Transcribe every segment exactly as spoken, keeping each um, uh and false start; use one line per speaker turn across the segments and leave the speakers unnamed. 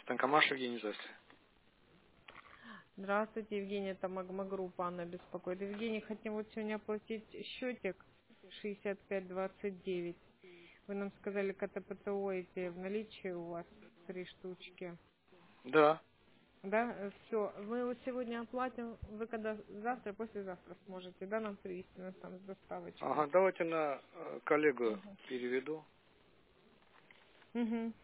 Станкомаш, Евгений, здравствуйте.
Здравствуйте, Евгения, это Магма Группа, Анна беспокоит. Евгений, хотим вот сегодня оплатить счетик шестьдесят пять двадцать девять. Вы нам сказали, КТПТО эти в наличии у вас три штучки.
Да.
Да, все. Мы его сегодня оплатим. Вы когда завтра, послезавтра сможете, да, нам привезти нас там с доставочкой.
Ага, давайте на э, коллегу
Угу.
переведу.
Угу.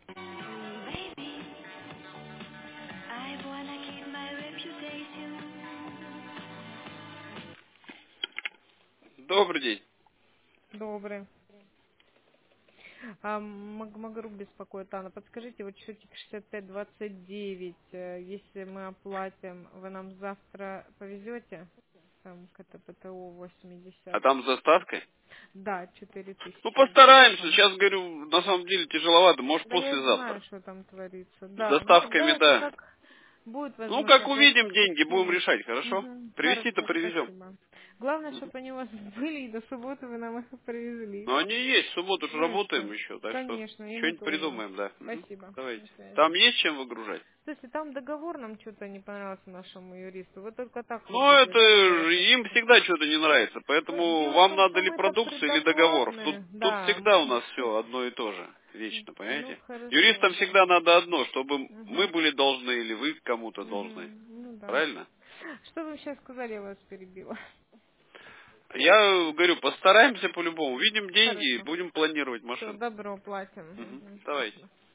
Добрый день.
Добрый. А, Магма Групп беспокоит, Анна. Подскажите, вот счетик шестьдесят пять двадцать девять, э, если мы оплатим, вы нам завтра повезете? Там КТПТО
А
восемьдесят.
там с доставкой?
Да, четыре
Ну,
тысячи
постараемся.
там.
Сейчас, говорю, на самом деле тяжеловато. Может,
Да я знаю,
послезавтра.
что там творится.
С
Да, ну
доставками,
давайте
да.
как будет
Ну, как
возможно,
увидим
оплатим.
деньги, будем
Спасибо.
решать, хорошо?
Угу.
Привезти-то
Хорошо,
привезем.
спасибо. Главное, чтобы они у вас были, и до субботы вы нам их привезли.
Но они есть, в субботу же
Ну и
работаем
все.
еще, так что
Конечно, я не
что-нибудь
тоже.
придумаем, да. Мгм.
Спасибо.
Давайте.
До связи.
Там есть чем выгружать?
Слушайте, там договор нам что-то не понравился нашему юристу. Вы только так
Ну,
хотите,
это
да, сделать?
им всегда что-то не нравится,
Ну,
поэтому
дело в
вам
том,
надо
что
или
мы-то
продукция, или договор. Тут,
предоплатные.
тут
Да.
всегда у нас все одно и то же, вечно,
Ну,
понимаете?
хорошо,
Юристам
да.
всегда надо одно, чтобы мы
Угу.
были должны или вы кому-то
Угу.
должны.
Ну, да.
Правильно?
Что вы сейчас сказали, я вас перебила.
Я говорю, постараемся по-любому. Видим деньги и
Хорошо.
будем планировать
Все,
машину.
добро, платим.
Мгм.
Угу.
Давайте.
Спасибо.